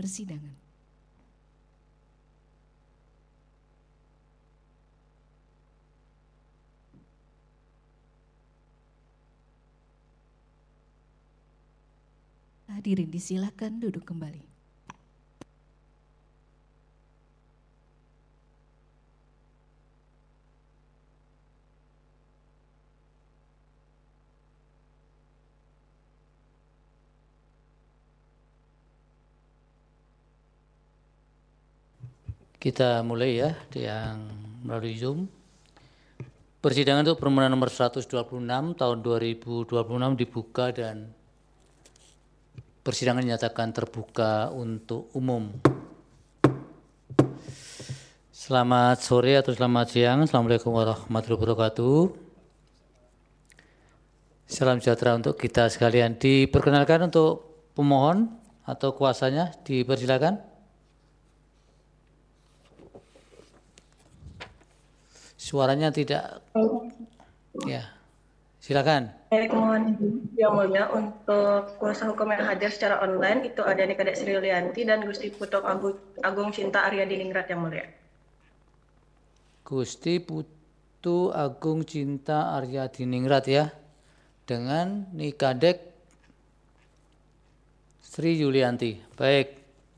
persidangan. Hadirin disilakan duduk kembali. Kita mulai ya, yang melalui Zoom. Persidangan untuk permohonan nomor 126 tahun 2026 dibuka dan persidangan dinyatakan terbuka untuk umum. Selamat sore atau selamat siang. Assalamualaikum warahmatullahi wabarakatuh. Salam sejahtera untuk kita sekalian. Diperkenalkan untuk pemohon atau kuasanya, dipersilakan. Suaranya tidak, ya, silakan. Baik, mohon yang mulia untuk kuasa hukum yang hadir secara online itu ada Kadek Sri Yulianti dan Gusti Putu Agung Cinta Arya Diningrat yang mulia. Gusti Putu Agung Cinta Arya Diningrat ya, dengan Kadek Sri Yulianti. Baik.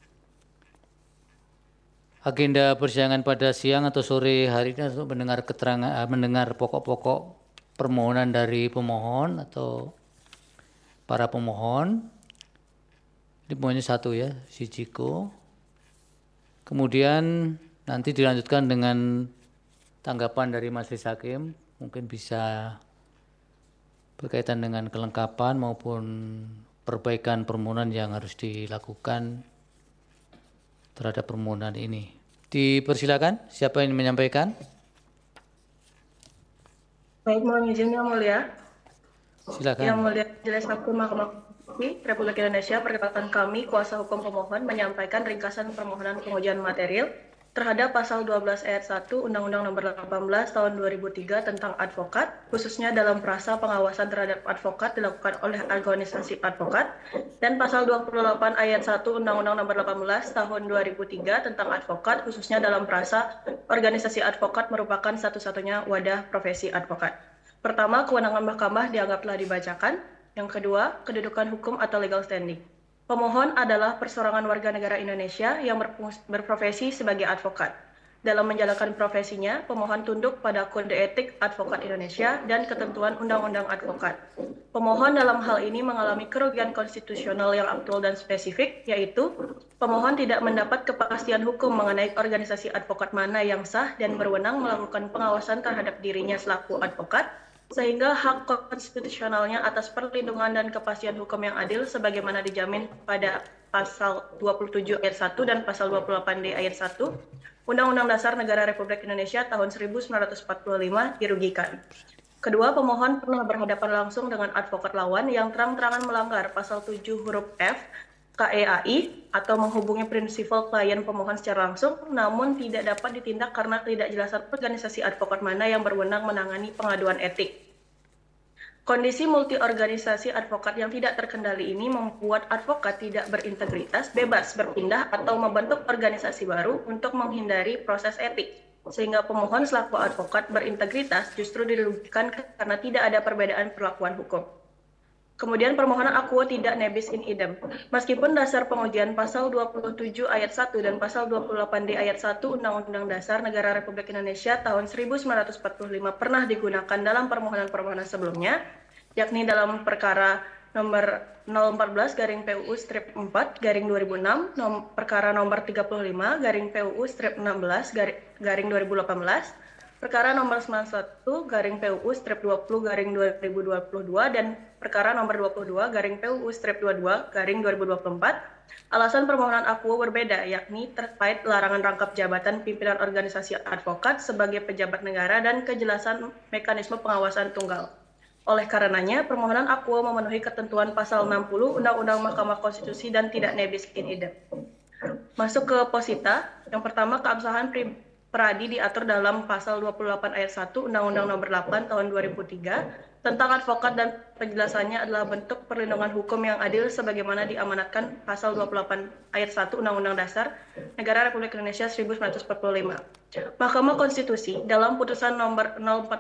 Agenda persidangan pada siang atau sore hari ini untuk mendengar pokok-pokok permohonan dari pemohon atau para pemohon. Ini poinnya satu ya, si Jiko. Kemudian nanti dilanjutkan dengan tanggapan dari Majelis Hakim, mungkin bisa berkaitan dengan kelengkapan maupun perbaikan permohonan yang harus dilakukan terhadap permohonan ini. Dipersilakan, siapa yang menyampaikan? Baik, mohon izin yang mulia. Silakan. Yang mulia Majelis Hakim Mahkamah Konstitusi Republik Indonesia, perkenalkan kami kuasa hukum pemohon menyampaikan ringkasan permohonan pengujian material terhadap pasal 12 ayat 1 Undang-Undang Nomor 18 Tahun 2003 tentang advokat, khususnya dalam frasa pengawasan terhadap advokat dilakukan oleh organisasi advokat, dan pasal 28 ayat 1 Undang-Undang Nomor 18 Tahun 2003 tentang advokat, khususnya dalam frasa organisasi advokat merupakan satu-satunya wadah profesi advokat. Pertama, kewenangan mahkamah dianggap telah dibacakan. Yang kedua, kedudukan hukum atau legal standing. Pemohon adalah perseorangan warga negara Indonesia yang berprofesi sebagai advokat. Dalam menjalankan profesinya, pemohon tunduk pada Kode Etik Advokat Indonesia dan ketentuan Undang-Undang Advokat. Pemohon dalam hal ini mengalami kerugian konstitusional yang aktual dan spesifik, yaitu pemohon tidak mendapat kepastian hukum mengenai organisasi advokat mana yang sah dan berwenang melakukan pengawasan terhadap dirinya selaku advokat, sehingga hak konstitusionalnya atas perlindungan dan kepastian hukum yang adil sebagaimana dijamin pada pasal 27 ayat 1 dan pasal 28D ayat 1 Undang-Undang Dasar Negara Republik Indonesia tahun 1945 dirugikan. Kedua, pemohon pernah berhadapan langsung dengan advokat lawan yang terang-terangan melanggar pasal 7 huruf F KEAI atau menghubungi prinsipal klien pemohon secara langsung, namun tidak dapat ditindak karena ketidakjelasan organisasi advokat mana yang berwenang menangani pengaduan etik. Kondisi multi-organisasi advokat yang tidak terkendali ini membuat advokat tidak berintegritas, bebas berpindah atau membentuk organisasi baru untuk menghindari proses etik. Sehingga pemohon selaku advokat berintegritas justru dirugikan karena tidak ada perbedaan perlakuan hukum. Kemudian permohonan akuo tidak nebis in idem. Meskipun dasar pengujian pasal 27 ayat 1 dan pasal 28D ayat 1 Undang-Undang Dasar Negara Republik Indonesia tahun 1945 pernah digunakan dalam permohonan-permohonan sebelumnya, yakni dalam perkara nomor 014 garing PUU strip 4 garing 2006, perkara nomor 35 garing PUU strip 16 garing 2018, perkara nomor 91 garing PUU strip 20 garing 2022 dan perkara nomor 22 garing PUU strip 22 garing 2024. Alasan permohonan akuo berbeda, yakni terkait larangan rangkap jabatan pimpinan organisasi advokat sebagai pejabat negara dan kejelasan mekanisme pengawasan tunggal. Oleh karenanya, permohonan akuo memenuhi ketentuan pasal 60 Undang-Undang Mahkamah Konstitusi dan tidak nebis in idem. Masuk ke posita, yang pertama keabsahan Pradi diatur dalam pasal 28 ayat 1 Undang-Undang Nomor 8 tahun 2003 tentang advokat dan penjelasannya adalah bentuk perlindungan hukum yang adil sebagaimana diamanatkan pasal 28 ayat 1 Undang-Undang Dasar Negara Republik Indonesia 1945. Mahkamah Konstitusi dalam putusan nomor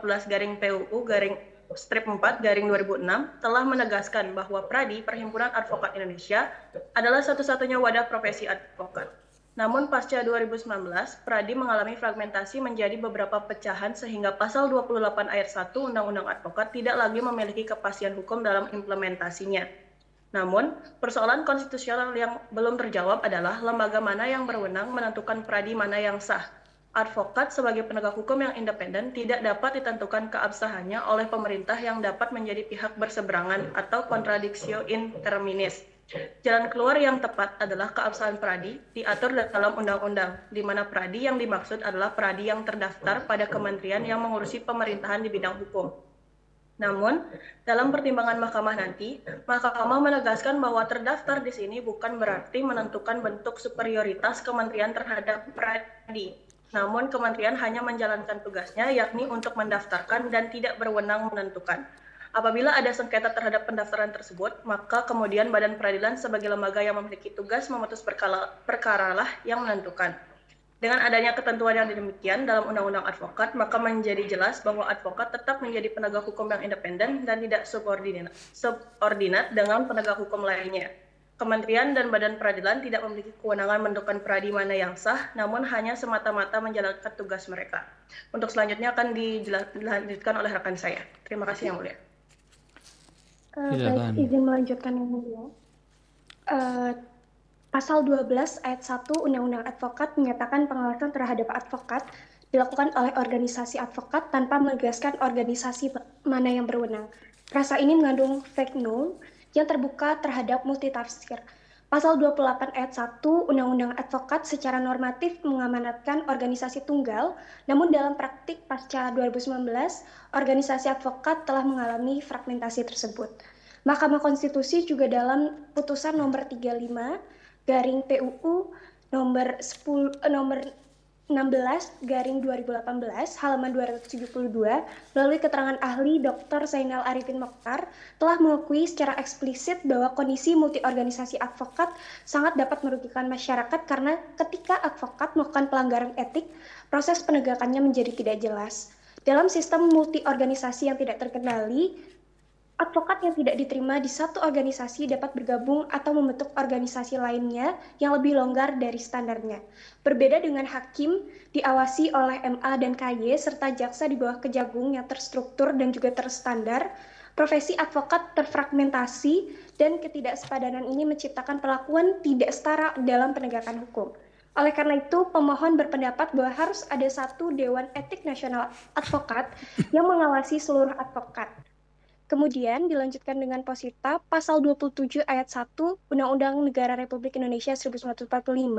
014/PUU/4/2006 telah menegaskan bahwa Pradi, Perhimpunan Advokat Indonesia, adalah satu-satunya wadah profesi advokat. Namun pasca 2019, Pradi mengalami fragmentasi menjadi beberapa pecahan sehingga pasal 28 ayat 1 Undang-Undang Advokat tidak lagi memiliki kepastian hukum dalam implementasinya. Namun, persoalan konstitusional yang belum terjawab adalah lembaga mana yang berwenang menentukan Pradi mana yang sah. Advokat sebagai penegak hukum yang independen tidak dapat ditentukan keabsahannya oleh pemerintah yang dapat menjadi pihak berseberangan atau contradictio in terminis. Jalan keluar yang tepat adalah keabsahan Pradi diatur dalam undang-undang, di mana Pradi yang dimaksud adalah Pradi yang terdaftar pada kementerian yang mengurusi pemerintahan di bidang hukum. Namun, dalam pertimbangan mahkamah nanti, mahkamah menegaskan bahwa terdaftar di sini bukan berarti menentukan bentuk superioritas kementerian terhadap Pradi. Namun, kementerian hanya menjalankan tugasnya, yakni untuk mendaftarkan dan tidak berwenang menentukan. Apabila ada sengketa terhadap pendaftaran tersebut, maka kemudian Badan Peradilan sebagai lembaga yang memiliki tugas memutus perkara lah yang menentukan. Dengan adanya ketentuan yang demikian dalam Undang-Undang Advokat, maka menjadi jelas bahwa advokat tetap menjadi penegak hukum yang independen dan tidak subordinat dengan penegak hukum lainnya. Kementerian dan Badan Peradilan tidak memiliki kewenangan menentukan pradi mana yang sah, namun hanya semata-mata menjalankan tugas mereka. Untuk selanjutnya akan dilanjutkan oleh rekan saya. Terima kasih Yang Mulia. Baik, izin melanjutkan Yang Mulia. Pasal 12 ayat 1 Undang-Undang Advokat menyatakan pengawasan terhadap advokat dilakukan oleh organisasi advokat tanpa menegaskan organisasi mana yang berwenang. Rasa ini mengandung fake news yang terbuka terhadap multitafsir. Pasal 28 ayat 1 Undang-Undang Advokat secara normatif mengamanatkan organisasi tunggal, namun dalam praktik pasca 2019, organisasi advokat telah mengalami fragmentasi tersebut. Mahkamah Konstitusi juga dalam putusan nomor 35 garing PUU nomor 16 garing 2018 halaman 272 melalui keterangan ahli Dr. Zainal Arifin Mokhtar telah mengakui secara eksplisit bahwa kondisi multi-organisasi advokat sangat dapat merugikan masyarakat karena ketika advokat melakukan pelanggaran etik, proses penegakannya menjadi tidak jelas. Dalam sistem multi-organisasi yang tidak terkendali, advokat yang tidak diterima di satu organisasi dapat bergabung atau membentuk organisasi lainnya yang lebih longgar dari standarnya. Berbeda dengan hakim diawasi oleh MA dan KY serta jaksa di bawah kejagung yang terstruktur dan juga terstandar, profesi advokat terfragmentasi dan ketidaksepadanan ini menciptakan perlakuan tidak setara dalam penegakan hukum. Oleh karena itu, pemohon berpendapat bahwa harus ada satu Dewan Etik Nasional Advokat yang mengawasi seluruh advokat. Kemudian dilanjutkan dengan posita pasal 27 ayat 1 Undang-Undang Negara Republik Indonesia 1945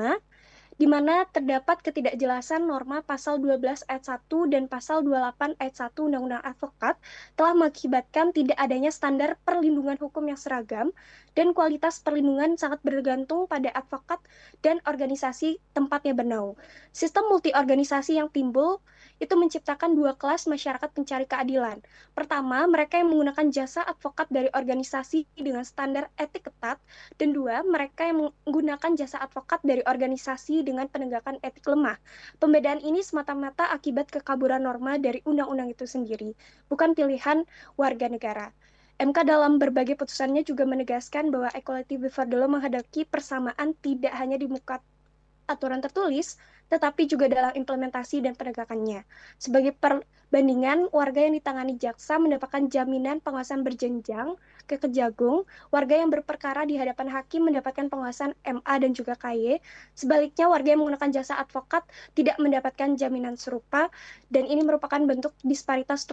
di mana terdapat ketidakjelasan norma pasal 12 ayat 1 dan pasal 28 ayat 1 Undang-Undang Advokat telah mengakibatkan tidak adanya standar perlindungan hukum yang seragam dan kualitas perlindungan sangat bergantung pada advokat dan organisasi tempatnya bernaung. Sistem multi-organisasi yang timbul itu menciptakan dua kelas masyarakat pencari keadilan. Pertama, mereka yang menggunakan jasa advokat dari organisasi dengan standar etik ketat, dan dua, mereka yang menggunakan jasa advokat dari organisasi dengan penegakan etik lemah. Pembedaan ini semata-mata akibat kekaburan norma dari undang-undang itu sendiri, bukan pilihan warga negara. MK dalam berbagai putusannya juga menegaskan bahwa equality before the law menghadapi persamaan tidak hanya di muka aturan tertulis, tetapi juga dalam implementasi dan penegakannya. Sebagai perbandingan, warga yang ditangani jaksa mendapatkan jaminan pengawasan berjenjang ke kejagung, warga yang berperkara di hadapan hakim mendapatkan pengawasan MA dan juga KY. Sebaliknya, warga yang menggunakan jasa advokat tidak mendapatkan jaminan serupa, dan ini merupakan bentuk disparitas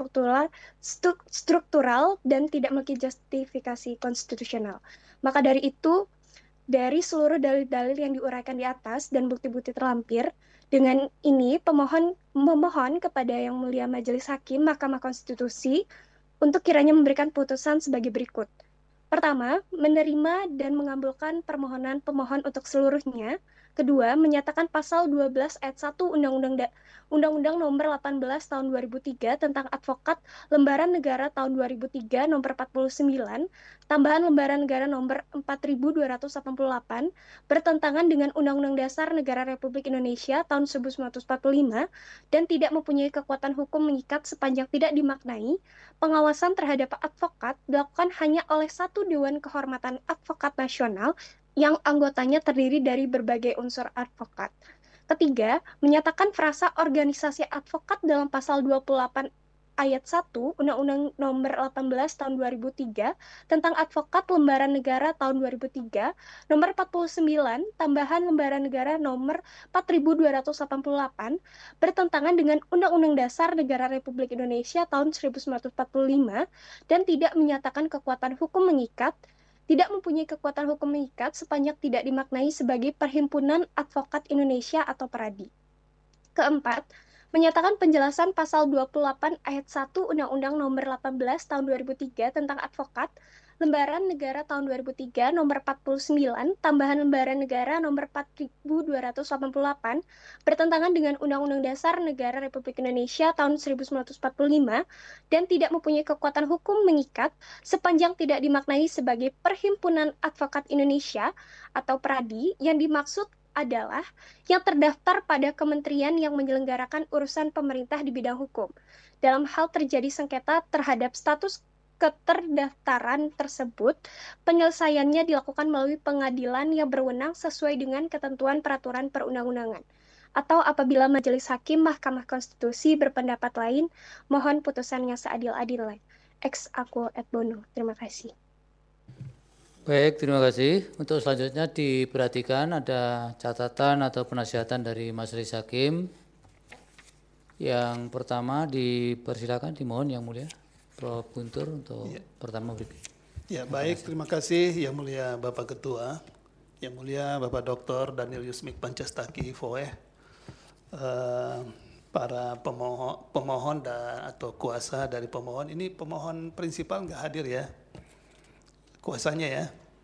struktural dan tidak memiliki justifikasi konstitusional. Maka dari itu, dari seluruh dalil-dalil yang diuraikan di atas dan bukti-bukti terlampir, dengan ini pemohon memohon kepada Yang Mulia Majelis Hakim Mahkamah Konstitusi untuk kiranya memberikan putusan sebagai berikut. Pertama, menerima dan mengabulkan permohonan pemohon untuk seluruhnya. Kedua, menyatakan pasal 12 ayat 1 Undang-Undang Nomor 18 Tahun 2003 tentang advokat Lembaran Negara Tahun 2003 Nomor 49, tambahan Lembaran Negara Nomor 4288 bertentangan dengan Undang-Undang Dasar Negara Republik Indonesia tahun 1945 dan tidak mempunyai kekuatan hukum mengikat sepanjang tidak dimaknai. Pengawasan terhadap advokat dilakukan hanya oleh satu Dewan Kehormatan Advokat Nasional yang anggotanya terdiri dari berbagai unsur advokat. Ketiga, menyatakan frasa organisasi advokat dalam pasal 28 ayat 1 Undang-Undang Nomor 18 Tahun 2003 tentang advokat Lembaran Negara Tahun 2003, Nomor 49, tambahan Lembaran Negara Nomor 4288 bertentangan dengan Undang-Undang Dasar Negara Republik Indonesia tahun 1945 dan tidak menyatakan kekuatan hukum mengikat, tidak mempunyai kekuatan hukum mengikat sepanjang tidak dimaknai sebagai Perhimpunan Advokat Indonesia atau PERADI. Keempat, menyatakan penjelasan pasal 28 ayat 1 Undang-Undang Nomor 18 Tahun 2003 tentang advokat Lembaran Negara tahun 2003 Nomor 49, tambahan Lembaran Negara Nomor 4288 bertentangan dengan Undang-Undang Dasar Negara Republik Indonesia tahun 1945 dan tidak mempunyai kekuatan hukum mengikat sepanjang tidak dimaknai sebagai Perhimpunan Advokat Indonesia atau PERADI yang dimaksud adalah yang terdaftar pada kementerian yang menyelenggarakan urusan pemerintah di bidang hukum. Dalam hal terjadi sengketa terhadap status keterdaftaran tersebut, penyelesaiannya dilakukan melalui pengadilan yang berwenang sesuai dengan ketentuan peraturan perundang-undangan. Atau apabila Majelis Hakim Mahkamah Konstitusi berpendapat lain, mohon putusannya seadil-adilnya. Ex aequo et bono. Terima kasih. Baik, terima kasih. Untuk selanjutnya diperhatikan ada catatan atau penasihatan dari Majelis Hakim. Yang pertama dipersilakan, dimohon Yang Mulia Prof. Guntur untuk pertama berikut. Ya, baik, terima kasih Yang Mulia Bapak Ketua, Yang Mulia Bapak Dr. Daniel Yusmik Pancastaki FOE, para pemohon atau kuasa dari pemohon. Ini pemohon prinsipal nggak hadir ya, kuasanya ya.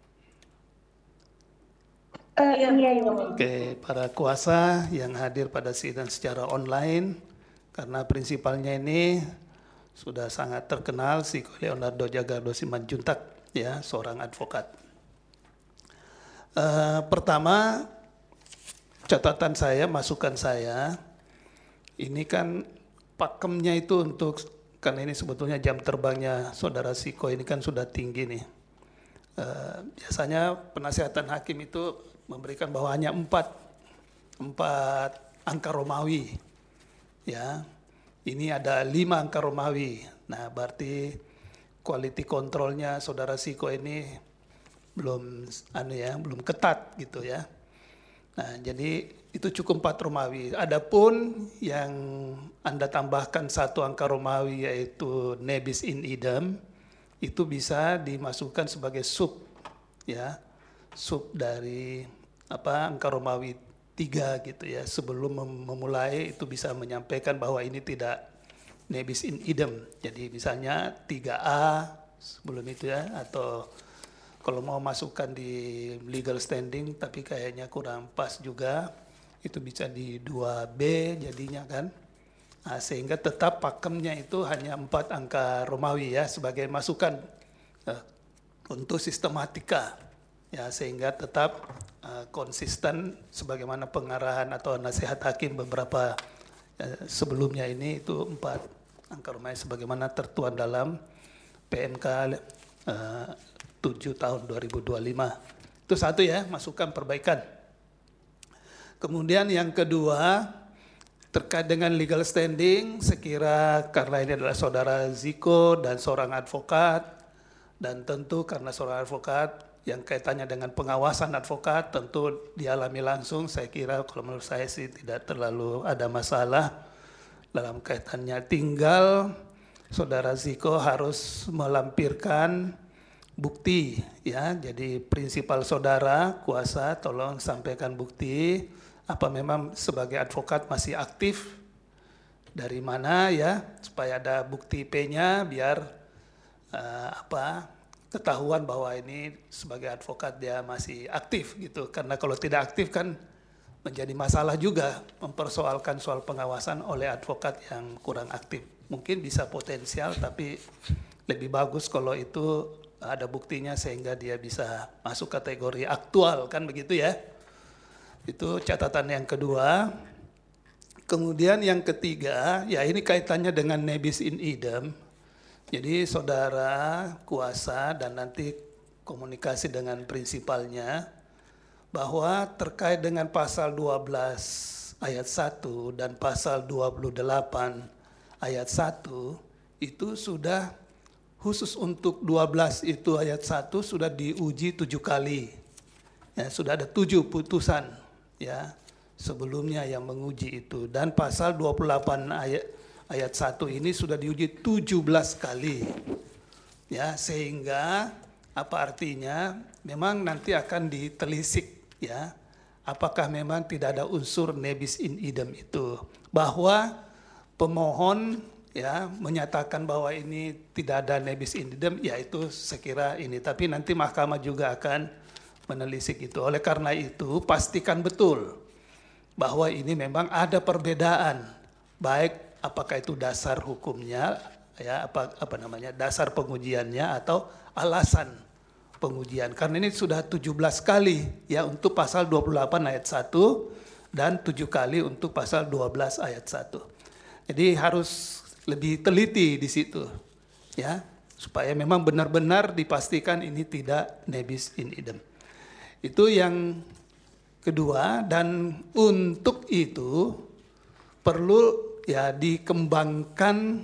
Oke, para kuasa yang hadir pada sidang secara online, karena prinsipalnya ini sudah sangat terkenal, si Leonardo Jagardo Simanjuntak, ya, seorang advokat. Pertama, catatan saya, masukan saya, ini kan pakemnya itu untuk, karena ini sebetulnya jam terbangnya Saudara Siko ini kan sudah tinggi nih. Biasanya penasihatan hakim itu memberikan bahwa hanya empat angka Romawi, ya. Ini ada 5 angka Romawi. Nah, berarti quality controlnya Saudara Siko ini belum belum ketat gitu ya. Nah, jadi itu cukup 4 Romawi. Adapun yang Anda tambahkan 1 angka Romawi yaitu nebis in idem, itu bisa dimasukkan sebagai sub, ya, sub dari angka Romawi 3 gitu ya. Sebelum memulai itu bisa menyampaikan bahwa ini tidak nebis in idem. Jadi misalnya 3A sebelum itu ya, atau kalau mau masukkan di legal standing tapi kayaknya kurang pas juga, itu bisa di 2B jadinya kan. Nah, sehingga tetap pakemnya itu hanya 4 angka Romawi ya, sebagai masukan untuk sistematika ya, sehingga tetap konsisten sebagaimana pengarahan atau nasihat hakim beberapa sebelumnya ini, itu 4 angka Romawi sebagaimana tertuang dalam PMK 7 tahun 2025. Itu satu ya, masukan perbaikan. Kemudian yang kedua, terkait dengan legal standing, sekira karena ini adalah Saudara Ziko dan seorang advokat, dan tentu karena seorang advokat yang kaitannya dengan pengawasan advokat tentu dialami langsung, saya kira kalau menurut saya sih tidak terlalu ada masalah dalam kaitannya. Tinggal Saudara Ziko harus melampirkan bukti ya. Jadi prinsipal saudara, kuasa, tolong sampaikan bukti apa memang sebagai advokat masih aktif, dari mana ya, supaya ada bukti P-nya biar ketahuan bahwa ini sebagai advokat dia masih aktif gitu. Karena kalau tidak aktif kan menjadi masalah juga mempersoalkan soal pengawasan oleh advokat yang kurang aktif. Mungkin bisa potensial tapi lebih bagus kalau itu ada buktinya sehingga dia bisa masuk kategori aktual, kan begitu ya. Itu catatan yang kedua. Kemudian yang ketiga, ya ini kaitannya dengan nebis in idem. Jadi saudara kuasa dan nanti komunikasi dengan prinsipalnya bahwa terkait dengan pasal 12 ayat 1 dan pasal 28 ayat 1 itu sudah khusus untuk 12 itu ayat 1 sudah diuji 7 kali. Ya, sudah ada 7 putusan ya sebelumnya yang menguji itu, dan pasal 28 ayat 1 ini sudah diuji 17 kali. Ya, sehingga apa artinya? Memang nanti akan ditelisik ya. Apakah memang tidak ada unsur nebis in idem itu? Bahwa pemohon ya menyatakan bahwa ini tidak ada nebis in idem, yaitu sekira ini. Tapi nanti mahkamah juga akan menelisik itu. Oleh karena itu pastikan betul bahwa ini memang ada perbedaan, baik apakah itu dasar hukumnya ya apa namanya dasar pengujiannya atau alasan pengujian. Karena ini sudah 17 kali ya untuk pasal 28 ayat 1 dan 7 kali untuk pasal 12 ayat 1. Jadi harus lebih teliti di situ ya supaya memang benar-benar dipastikan ini tidak nebis in idem. Itu yang kedua, dan untuk itu perlu ya dikembangkan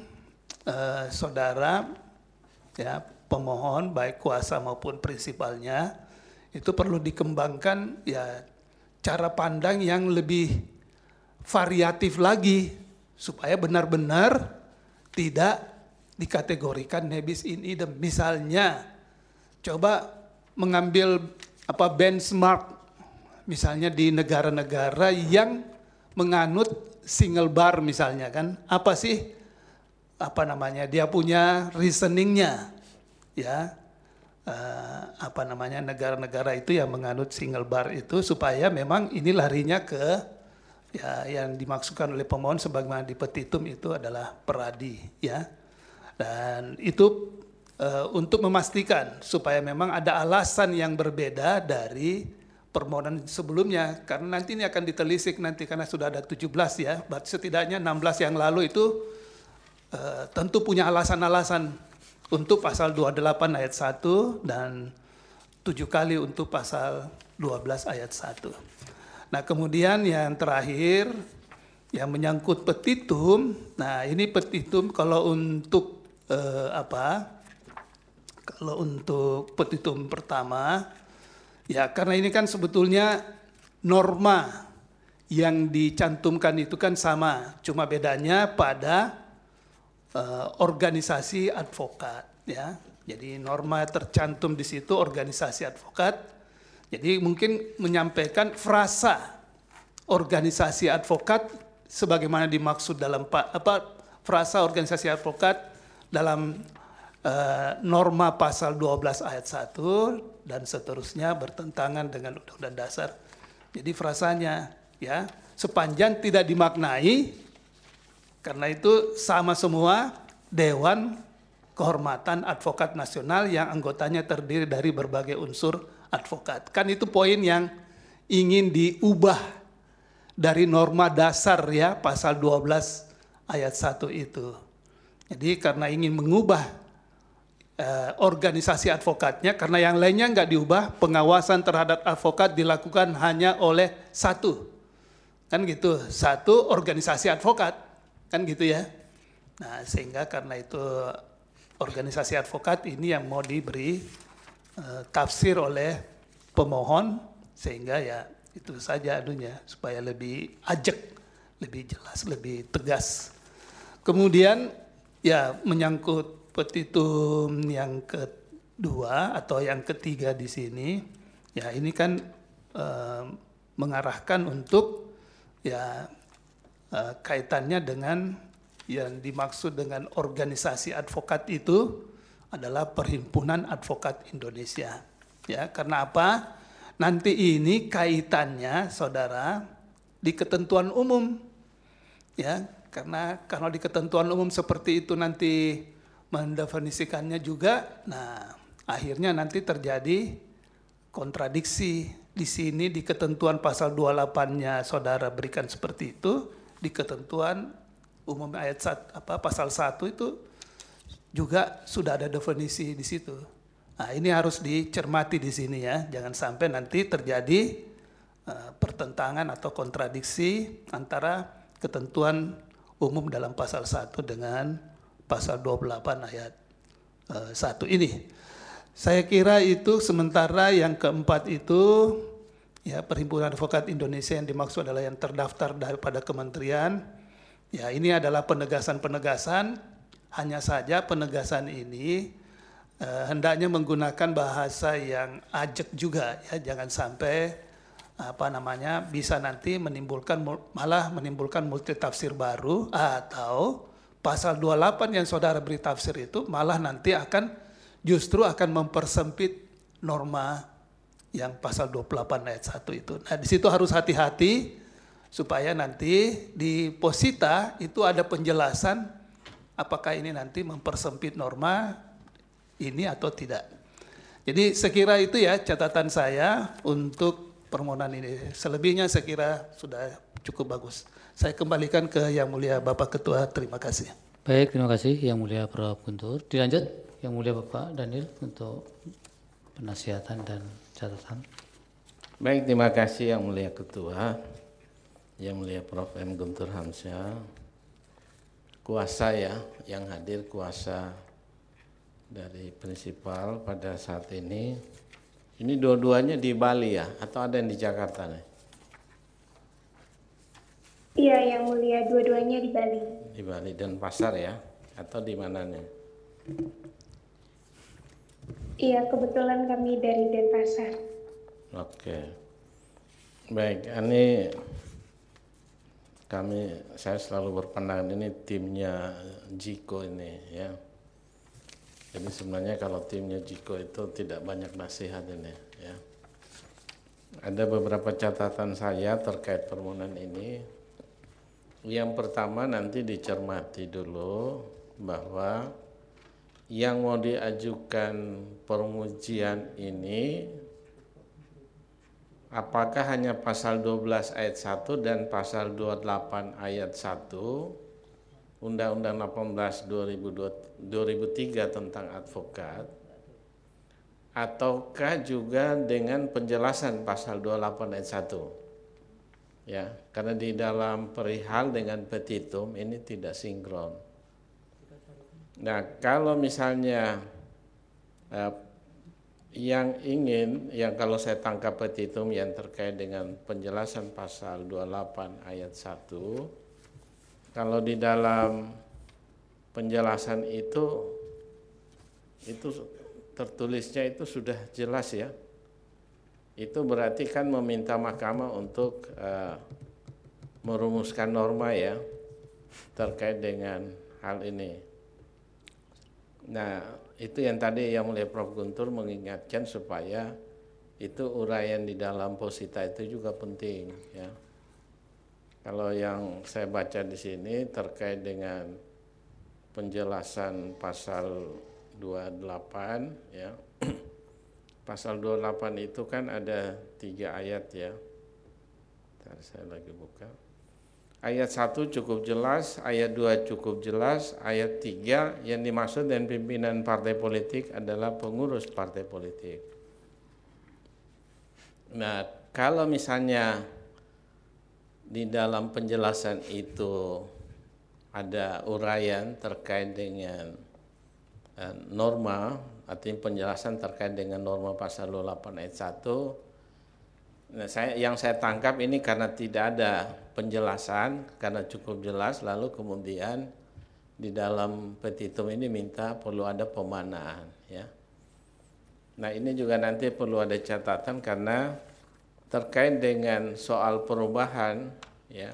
saudara ya pemohon baik kuasa maupun prinsipalnya itu perlu dikembangkan ya cara pandang yang lebih variatif lagi supaya benar-benar tidak dikategorikan nebis in idem. Misalnya coba mengambil benchmark misalnya di negara-negara yang menganut single bar misalnya kan, apa sih dia punya reasoningnya ya, negara-negara itu yang menganut single bar itu supaya memang ini larinya ke ya yang dimaksudkan oleh pemohon sebagaimana di petitum itu adalah peradi ya, dan itu untuk memastikan supaya memang ada alasan yang berbeda dari permohonan sebelumnya, karena nanti ini akan ditelisik nanti karena sudah ada 17 ya, berarti setidaknya 16 yang lalu itu tentu punya alasan-alasan untuk pasal 28 ayat 1 dan 7 kali untuk pasal 12 ayat 1. Nah kemudian yang terakhir yang menyangkut petitum, nah ini petitum kalau untuk kalau untuk petitum pertama ya karena ini kan sebetulnya norma yang dicantumkan itu kan sama, cuma bedanya pada organisasi advokat ya. Jadi norma tercantum di situ organisasi advokat. Jadi mungkin menyampaikan frasa organisasi advokat sebagaimana dimaksud dalam frasa organisasi advokat dalam norma pasal 12 ayat 1 dan seterusnya bertentangan dengan Undang-Undang Dasar. Jadi frasanya ya sepanjang tidak dimaknai, karena itu sama semua Dewan Kehormatan Advokat Nasional yang anggotanya terdiri dari berbagai unsur advokat. Kan itu poin yang ingin diubah dari norma dasar ya pasal 12 ayat 1 itu. Jadi karena ingin mengubah organisasi advokatnya, karena yang lainnya nggak diubah, pengawasan terhadap advokat dilakukan hanya oleh satu, kan gitu, satu organisasi advokat, kan gitu ya. Nah sehingga karena itu organisasi advokat ini yang mau diberi tafsir oleh pemohon, sehingga ya itu saja anunya supaya lebih ajak, lebih jelas, lebih tegas. Kemudian ya menyangkut petitum yang kedua atau yang ketiga di sini, ya ini kan mengarahkan untuk ya kaitannya dengan yang dimaksud dengan organisasi advokat itu adalah Perhimpunan Advokat Indonesia. Ya, karena apa? Nanti ini kaitannya, saudara, di ketentuan umum. Ya, karena kalau di ketentuan umum seperti itu nanti mendefinisikannya juga, nah akhirnya nanti terjadi kontradiksi. Di sini di ketentuan pasal 28-nya saudara berikan seperti itu, di ketentuan umum ayat pasal 1 itu juga sudah ada definisi di situ. Nah, ini harus dicermati di sini ya, jangan sampai nanti terjadi pertentangan atau kontradiksi antara ketentuan umum dalam pasal 1 dengan pasal 28 ayat 1 ini. Saya kira itu. Sementara yang keempat itu ya, Perhimpunan Advokat Indonesia yang dimaksud adalah yang terdaftar daripada kementerian. Ya, ini adalah penegasan-penegasan, hanya saja penegasan ini hendaknya menggunakan bahasa yang ajak juga ya, jangan sampai bisa nanti malah menimbulkan multi tafsir baru, atau pasal 28 yang saudara beri tafsir itu malah nanti justru akan mempersempit norma yang pasal 28 ayat 1 itu. Nah, di situ harus hati-hati supaya nanti di posita itu ada penjelasan apakah ini nanti mempersempit norma ini atau tidak. Jadi sekira itu ya catatan saya untuk permohonan ini. Selebihnya saya kira sudah cukup bagus. Saya kembalikan ke Yang Mulia Bapak Ketua. Terima kasih. Baik, terima kasih Yang Mulia Prof. Guntur. Dilanjut Yang Mulia Bapak Daniel untuk penasihatan dan catatan. Baik, terima kasih Yang Mulia Ketua, Yang Mulia Prof. M. Guntur Hamzah, kuasa ya yang hadir, kuasa dari prinsipal pada saat ini. Ini dua-duanya di Bali ya, atau ada yang di Jakarta nih? Iya, Yang Mulia, dua-duanya di Bali. Di Bali dan Pasar ya, atau di mananya? Iya, kebetulan kami dari Denpasar. Oke. Baik, ini saya selalu berpandangan ini timnya Jiko ini ya. Jadi sebenarnya kalau timnya Jiko itu tidak banyak nasihat ini ya. Ada beberapa catatan saya terkait permohonan ini. Yang pertama, nanti dicermati dulu bahwa yang mau diajukan pengujian ini apakah hanya pasal 12 ayat 1 dan pasal 28 ayat 1 Undang-Undang 18 2003 tentang advokat, ataukah juga dengan penjelasan pasal 28 ayat 1 ya, karena di dalam perihal dengan petitum ini tidak sinkron. Nah, kalau misalnya yang kalau saya tangkap petitum yang terkait dengan penjelasan pasal 28 ayat 1, kalau di dalam penjelasan itu tertulisnya itu sudah jelas ya. Itu berarti kan meminta mahkamah untuk merumuskan norma ya terkait dengan hal ini. Nah, itu yang tadi Yang Mulia Prof. Guntur mengingatkan supaya itu uraian di dalam posita itu juga penting ya. Kalau yang saya baca di sini terkait dengan penjelasan pasal 28 ya. Pasal 28 itu kan ada 3 ayat ya. Bentar, saya lagi buka. Ayat 1 cukup jelas, ayat 2 cukup jelas, ayat 3 yang dimaksud dengan pimpinan partai politik adalah pengurus partai politik. Nah, kalau misalnya di dalam penjelasan itu ada uraian terkait dengan norma, artinya penjelasan terkait dengan norma pasal 28 ayat 1. Nah, yang saya tangkap ini karena tidak ada penjelasan, karena cukup jelas, lalu kemudian di dalam petitum ini minta perlu ada pemanaan ya. Nah, ini juga nanti perlu ada catatan karena terkait dengan soal perubahan ya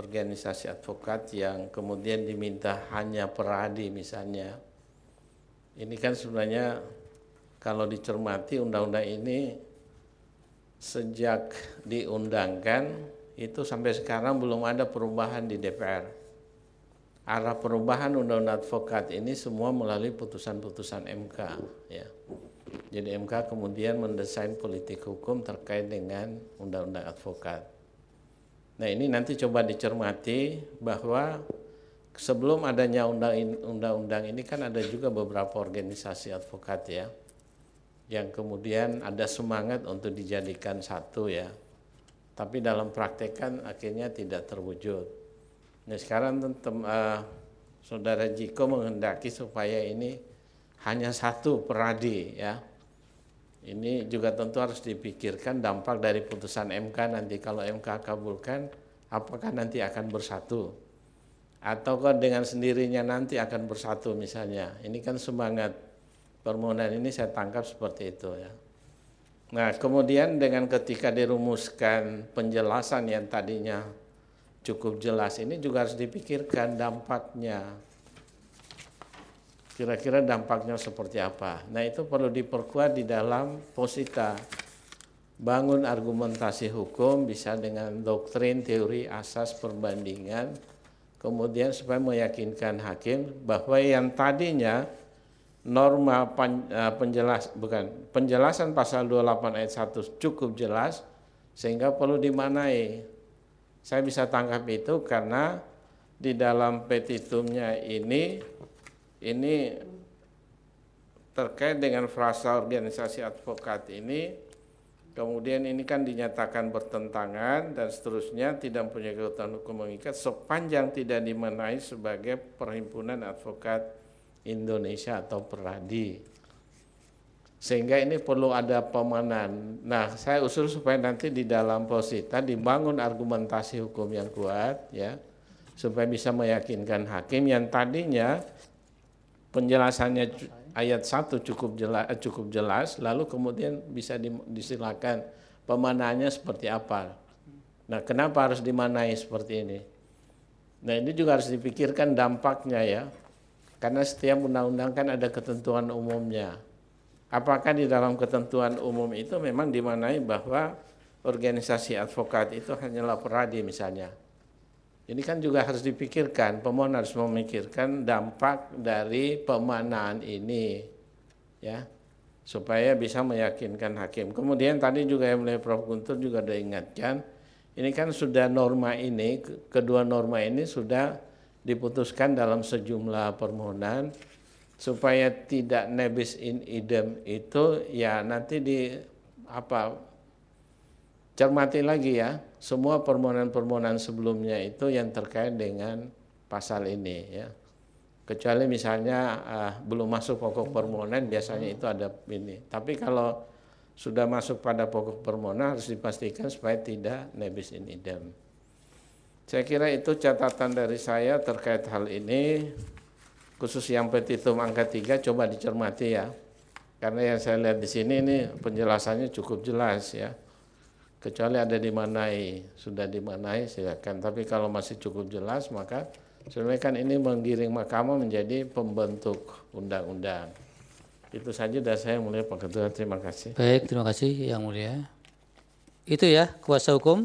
organisasi advokat yang kemudian diminta hanya peradi misalnya, ini kan sebenarnya kalau dicermati undang-undang ini sejak diundangkan itu sampai sekarang belum ada perubahan di DPR. Arah perubahan undang-undang advokat ini semua melalui putusan-putusan MK, ya. Jadi MK kemudian mendesain politik hukum terkait dengan undang-undang advokat. Nah, ini nanti coba dicermati bahwa sebelum adanya undang-undang ini kan ada juga beberapa organisasi advokat, ya, yang kemudian ada semangat untuk dijadikan satu, ya. Tapi dalam praktek kan akhirnya tidak terwujud. Nah, sekarang Saudara Jiko menghendaki supaya ini hanya satu peradi, ya. Ini juga tentu harus dipikirkan dampak dari putusan MK nanti. Kalau MK kabulkan, apakah nanti akan bersatu? Ataukah dengan sendirinya nanti akan bersatu misalnya? Ini kan semangat permohonan ini saya tangkap seperti itu, ya. Nah, kemudian dengan ketika dirumuskan penjelasan yang tadinya cukup jelas, ini juga harus dipikirkan dampaknya. Kira-kira dampaknya seperti apa. Nah, itu perlu diperkuat di dalam posita. Bangun argumentasi hukum bisa dengan doktrin, teori, asas, perbandingan. Kemudian supaya meyakinkan hakim bahwa yang tadinya norma penjelasan pasal 28 ayat 1 cukup jelas sehingga perlu dimaknai. Saya bisa tangkap itu karena di dalam petitumnya ini terkait dengan frasa organisasi advokat ini, kemudian ini kan dinyatakan bertentangan dan seterusnya, tidak mempunyai kekuatan hukum mengikat sepanjang tidak dimaknai sebagai Perhimpunan Advokat Indonesia atau Peradi. Sehingga ini perlu ada pemanan. Nah, saya usul supaya nanti di dalam posita dibangun argumentasi hukum yang kuat, ya, supaya bisa meyakinkan hakim yang tadinya penjelasannya ayat 1 cukup jelas, lalu kemudian bisa disilakan pemanannya seperti apa. Nah, kenapa harus dimanai seperti ini? Nah, ini juga harus dipikirkan dampaknya, ya. Karena setiap undang-undang kan ada ketentuan umumnya. Apakah di dalam ketentuan umum itu memang dimanai bahwa organisasi advokat itu hanyalah peradi misalnya. Ini kan juga harus dipikirkan, pemohon harus memikirkan dampak dari pemanaan ini, ya, supaya bisa meyakinkan hakim. Kemudian tadi juga yang oleh Prof. Guntur juga sudah ingatkan, ini kan sudah norma ini, kedua norma ini sudah diputuskan dalam sejumlah permohonan, supaya tidak nebis in idem itu, ya, nanti cermati lagi, ya, semua permohonan-permohonan sebelumnya itu yang terkait dengan pasal ini, ya. Kecuali misalnya belum masuk pokok permohonan, biasanya itu ada ini. Tapi kalau sudah masuk pada pokok permohonan harus dipastikan supaya tidak nebis in idem. Saya kira itu catatan dari saya terkait hal ini. Khusus yang petitum angka 3 coba dicermati, ya. Karena yang saya lihat di sini ini penjelasannya cukup jelas, ya. Kecuali ada dimanai, sudah dimanai silakan. Tapi kalau masih cukup jelas maka sebenarnya kan ini menggiring mahkamah menjadi pembentuk undang-undang. Itu saja dari saya, Mulia Pak Ketua. Terima kasih. Baik, terima kasih Yang Mulia. Itu, ya, kuasa hukum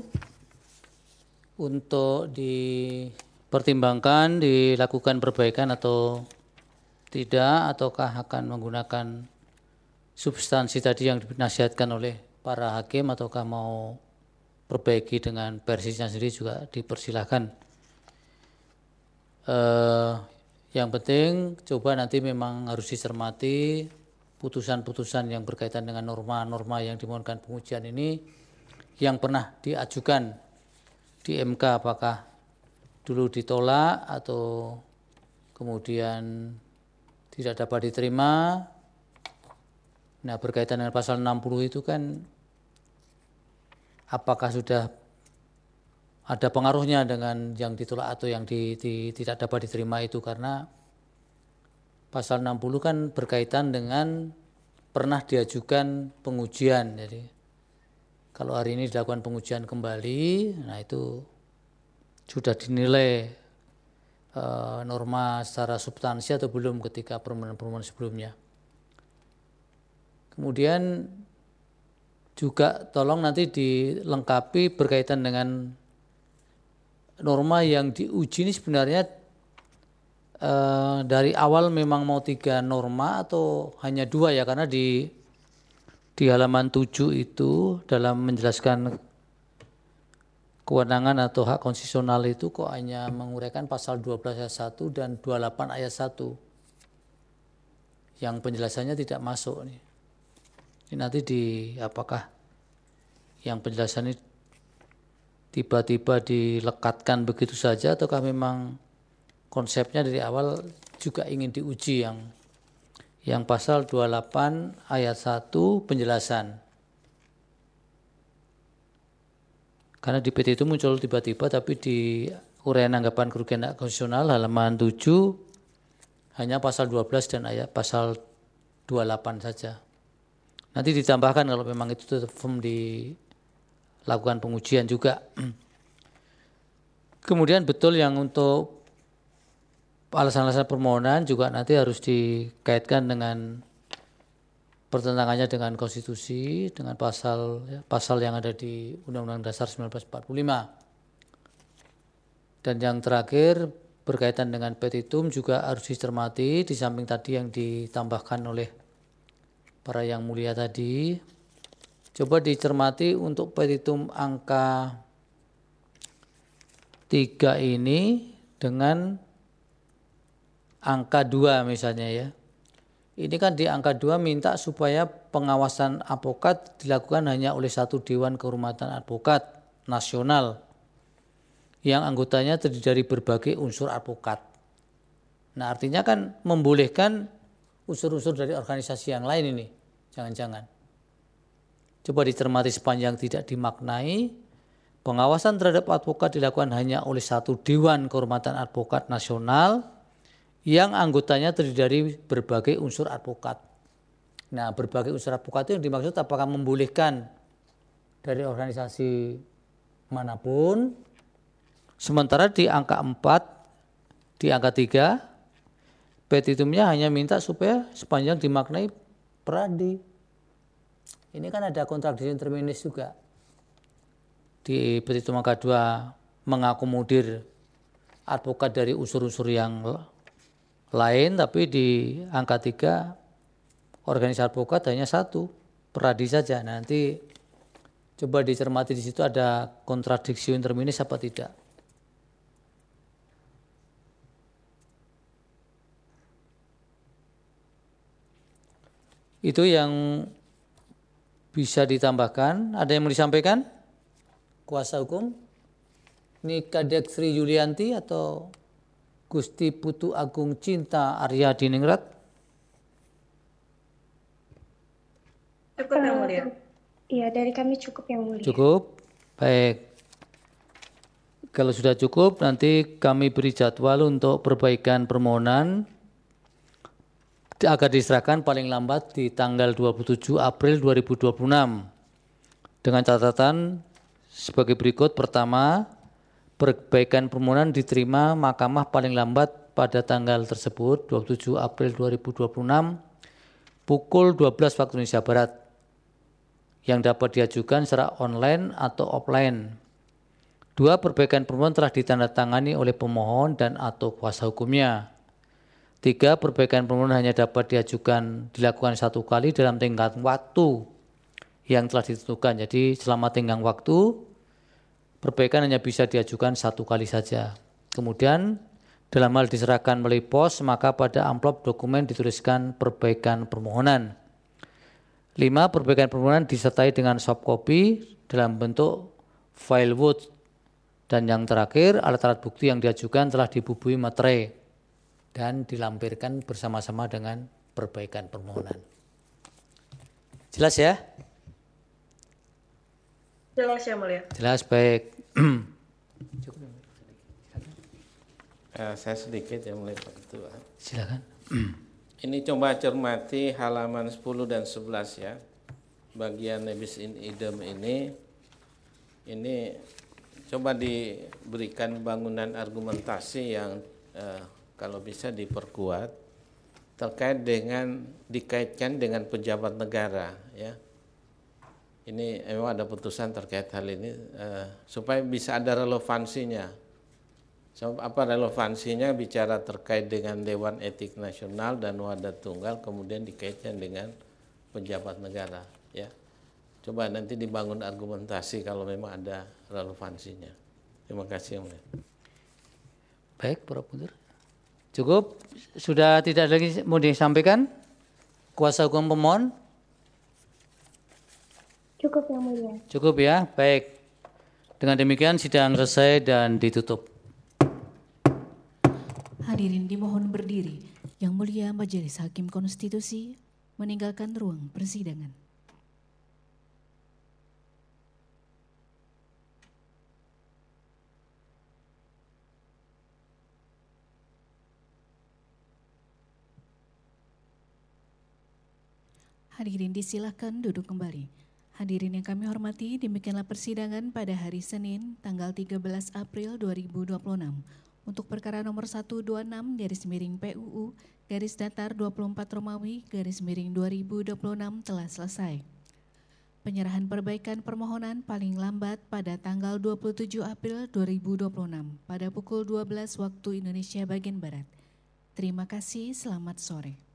untuk dipertimbangkan dilakukan perbaikan atau tidak, ataukah akan menggunakan substansi tadi yang dinasihatkan oleh para hakim, ataukah mau perbaiki dengan versinya sendiri juga dipersilahkan. Yang penting coba nanti memang harus dicermati putusan-putusan yang berkaitan dengan norma-norma yang dimohonkan pengujian ini yang pernah diajukan di MK, apakah dulu ditolak atau kemudian tidak dapat diterima. Nah, berkaitan dengan pasal 60 itu kan apakah sudah ada pengaruhnya dengan yang ditolak atau yang tidak dapat diterima itu, karena pasal 60 kan berkaitan dengan pernah diajukan pengujian. Jadi kalau hari ini dilakukan pengujian kembali, nah itu sudah dinilai norma secara substansi atau belum ketika permohonan-permohonan sebelumnya. Kemudian juga tolong nanti dilengkapi berkaitan dengan norma yang diuji ini sebenarnya dari awal memang mau 3 norma atau hanya 2 ya, karena di halaman 7 itu dalam menjelaskan kewenangan atau hak konstitusional itu kok hanya menguraikan pasal 12 ayat 1 dan 28 ayat 1 yang penjelasannya tidak masuk nih. Ini nanti apakah yang penjelasan ini tiba-tiba dilekatkan begitu saja ataukah memang konsepnya dari awal juga ingin diuji yang pasal 28 ayat 1 penjelasan. Karena di PT itu muncul tiba-tiba, tapi di uraian anggapan kerugian hak konstitusional halaman 7 hanya pasal 12 dan ayat pasal 28 saja. Nanti ditambahkan kalau memang itu tetap firm dilakukan pengujian juga. Kemudian betul yang untuk alasan-alasan permohonan juga nanti harus dikaitkan dengan pertentangannya dengan konstitusi, dengan pasal yang ada di Undang-Undang Dasar 1945. Dan yang terakhir berkaitan dengan petitum juga harus dicermati di samping tadi yang ditambahkan oleh para yang mulia tadi. Coba dicermati untuk petitum angka 3 ini dengan angka 2 misalnya ya. Ini kan di angka 2 minta supaya pengawasan advokat dilakukan hanya oleh 1 Dewan Kehormatan Advokat Nasional yang anggotanya terdiri dari berbagai unsur advokat. Nah artinya kan membolehkan unsur-unsur dari organisasi yang lain ini. Jangan-jangan. Coba dicermati sepanjang tidak dimaknai, pengawasan terhadap advokat dilakukan hanya oleh 1 Dewan Kehormatan Advokat Nasional yang anggotanya terdiri dari berbagai unsur advokat. Nah, berbagai unsur advokat itu yang dimaksud apakah membolehkan dari organisasi manapun. Sementara di angka 4, di angka 3, petitumnya hanya minta supaya sepanjang dimaknai peradi. Ini kan ada kontradiksi terminis juga. Di petitum angka 2 mengakomodir advokat dari unsur-unsur yang lain, tapi di angka 3 organisasi advokat hanya 1, peradi saja. Nanti coba dicermati di situ ada kontradiksi interminis apa tidak. Itu yang bisa ditambahkan. Ada yang mau disampaikan? Kuasa hukum? Ini Kadek Sri Yulianti atau Gusti Putu Agung Cinta Arya Diningrat? Cukup yang mulia. Iya, dari kami cukup yang mulia. Cukup. Baik. Kalau sudah cukup, nanti kami beri jadwal untuk perbaikan permohonan agar diserahkan paling lambat di tanggal 27 April 2026. Dengan catatan sebagai berikut. Pertama, perbaikan permohonan diterima Mahkamah paling lambat pada tanggal tersebut 27 April 2026 pukul 12 waktu Indonesia Barat yang dapat diajukan secara online atau offline. 2. Perbaikan permohonan telah ditandatangani oleh pemohon dan atau kuasa hukumnya. 3. Perbaikan permohonan hanya dapat dilakukan 1 kali dalam tenggang waktu yang telah ditentukan. Jadi selama tenggang waktu perbaikan hanya bisa diajukan 1 kali saja. Kemudian dalam hal diserahkan melalui pos, maka pada amplop dokumen dituliskan perbaikan permohonan. 5. Perbaikan permohonan disertai dengan soft copy dalam bentuk file Word. Dan yang terakhir, alat-alat bukti yang diajukan telah dibubuhi materai dan dilampirkan bersama-sama dengan perbaikan permohonan. Jelas ya? Jelas ya mulia. Jelas, baik. Saya sedikit yang mulai Pak Ketua. Silakan. Ini coba cermati halaman 10 dan 11 ya. Bagian nebis in idem ini coba diberikan bangunan argumentasi yang kalau bisa diperkuat terkait dengan dikaitkan dengan pejabat negara, ya. Ini memang ada putusan terkait hal ini supaya bisa ada relevansinya. So, apa relevansinya bicara terkait dengan Dewan Etik Nasional dan Wadah Tunggal kemudian dikaitkan dengan pejabat negara, ya. Coba nanti dibangun argumentasi kalau memang ada relevansinya. Terima kasih, Yang Mulia. Baik, Prof. Guntur. Cukup? Sudah tidak lagi mau disampaikan? Kuasa hukum pemohon? Cukup, Yang Mulia. Cukup ya, baik. Dengan demikian sidang selesai dan ditutup. Hadirin dimohon berdiri. Yang Mulia Majelis Hakim Konstitusi meninggalkan ruang persidangan. Hadirin disilakan duduk kembali. Hadirin yang kami hormati, demikianlah persidangan pada hari Senin, tanggal 13 April 2026 untuk perkara nomor 126/PUU garis datar 24 Romawi garis miring 2026 telah selesai. Penyerahan perbaikan permohonan paling lambat pada tanggal 27 April 2026 pada pukul 12 waktu Indonesia bagian Barat. Terima kasih, selamat sore.